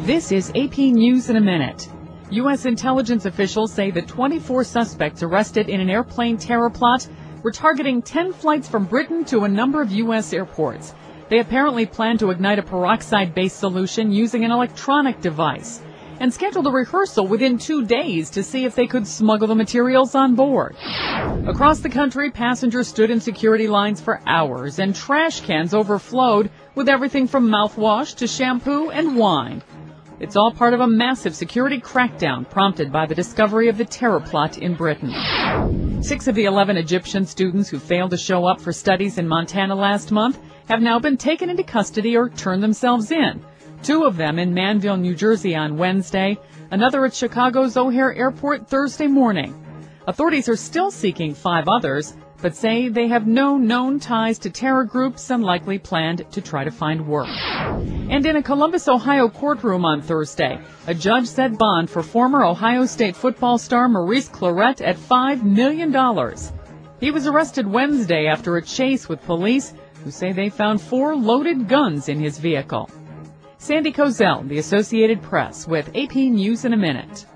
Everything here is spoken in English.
This is AP News in a minute. U.S. intelligence officials say the 24 suspects arrested in an airplane terror plot were targeting 10 flights from Britain to a number of U.S. airports. They apparently planned to ignite a peroxide-based solution using an electronic device and scheduled a rehearsal within 2 days to see if they could smuggle the materials on board. Across the country, passengers stood in security lines for hours and trash cans overflowed with everything from mouthwash to shampoo and wine. It's all part of a massive security crackdown prompted by the discovery of the terror plot in Britain. 6 of the 11 Egyptian students who failed to show up for studies in Montana last month have now been taken into custody or turned themselves in. 2 of them in Manville, New Jersey on Wednesday, another at Chicago's O'Hare Airport Thursday morning. Authorities are still seeking 5 others, but say they have no known ties to terror groups and likely planned to try to find work. And in a Columbus, Ohio courtroom on Thursday, a judge set bond for former Ohio State football star Maurice Clarett at $5 million. He was arrested Wednesday after a chase with police who say they found 4 loaded guns in his vehicle. Sandy Kozel, The Associated Press, with AP News in a Minute.